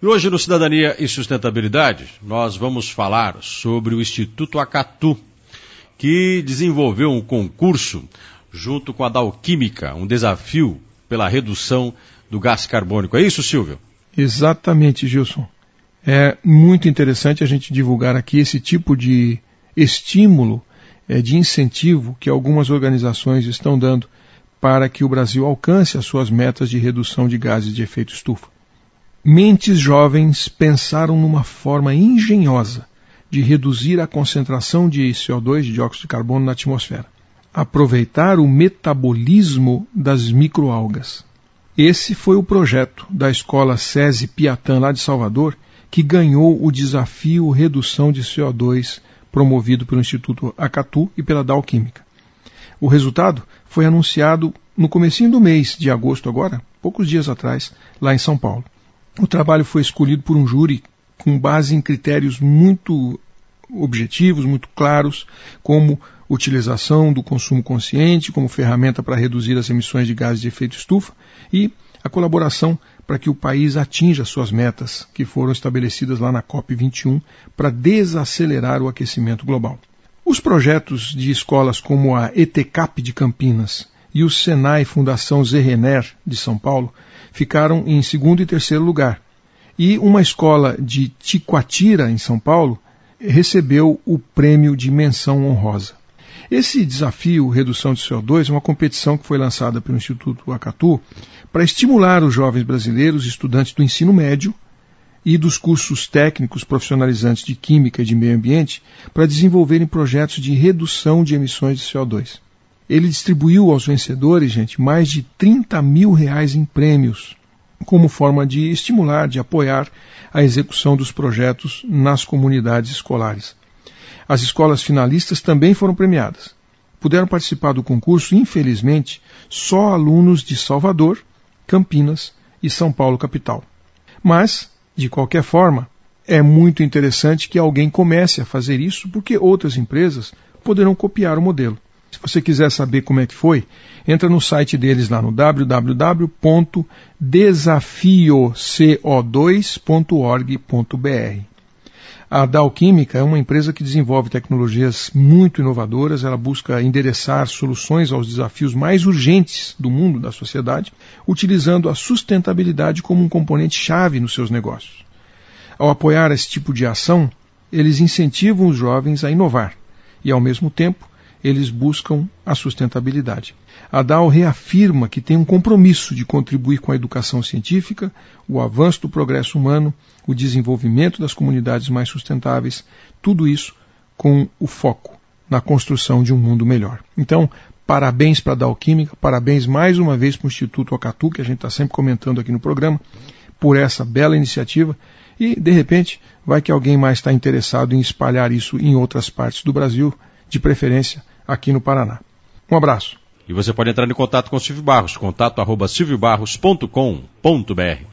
E hoje no Cidadania e Sustentabilidade nós vamos falar sobre o Instituto Acatu, que desenvolveu um concurso junto com a Dow Química, um desafio pela redução do gás carbônico. É isso, Silvio? Exatamente, Gilson. É muito interessante a gente divulgar aqui esse tipo de estímulo, de incentivo que algumas organizações estão dando para que o Brasil alcance as suas metas de redução de gases de efeito estufa. Mentes jovens pensaram numa forma engenhosa de reduzir a concentração de CO2, de dióxido de carbono, na atmosfera. Aproveitar o metabolismo das microalgas. Esse foi o projeto da escola SESI Piatã, lá de Salvador, que ganhou o desafio Redução de CO2 promovido pelo Instituto Acatu e pela Dow Química. O resultado foi anunciado no comecinho do mês de agosto agora, poucos dias atrás, lá em São Paulo. O trabalho foi escolhido por um júri com base em critérios muito objetivos, muito claros, como utilização do consumo consciente como ferramenta para reduzir as emissões de gases de efeito estufa e a colaboração para que o país atinja suas metas que foram estabelecidas lá na COP21 para desacelerar o aquecimento global. Os projetos de escolas como a ETCAP de Campinas e o Senai Fundação Zé Renner de São Paulo ficaram em segundo e terceiro lugar. E uma escola de Ticoatira, em São Paulo, recebeu o prêmio de menção honrosa. Esse desafio Redução de CO2 é uma competição que foi lançada pelo Instituto Acatu para estimular os jovens brasileiros, estudantes do ensino médio e dos cursos técnicos profissionalizantes de Química e de Meio Ambiente para desenvolverem projetos de redução de emissões de CO2. Ele distribuiu aos vencedores, gente, mais de R$30 mil em prêmios, como forma de estimular, de apoiar a execução dos projetos nas comunidades escolares. As escolas finalistas também foram premiadas. Puderam participar do concurso, infelizmente, só alunos de Salvador, Campinas e São Paulo capital. Mas, de qualquer forma, é muito interessante que alguém comece a fazer isso, porque outras empresas poderão copiar o modelo. Se você quiser saber como é que foi, entra no site deles lá no www.desafioco2.org.br. A Dow Química é uma empresa que desenvolve tecnologias muito inovadoras, ela busca endereçar soluções aos desafios mais urgentes do mundo, da sociedade, utilizando a sustentabilidade como um componente-chave nos seus negócios. Ao apoiar esse tipo de ação, eles incentivam os jovens a inovar e, ao mesmo tempo, eles buscam a sustentabilidade. A Dow reafirma que tem um compromisso de contribuir com a educação científica, o avanço do progresso humano, o desenvolvimento das comunidades mais sustentáveis, tudo isso com o foco na construção de um mundo melhor. Então, parabéns para a Dow Química, parabéns mais uma vez para o Instituto Acatu, que a gente está sempre comentando aqui no programa, por essa bela iniciativa e, de repente, vai que alguém mais está interessado em espalhar isso em outras partes do Brasil, de preferência aqui no Paraná. Um abraço. E você pode entrar em contato com o Silvio Barros, contato@silviobarros.com.br.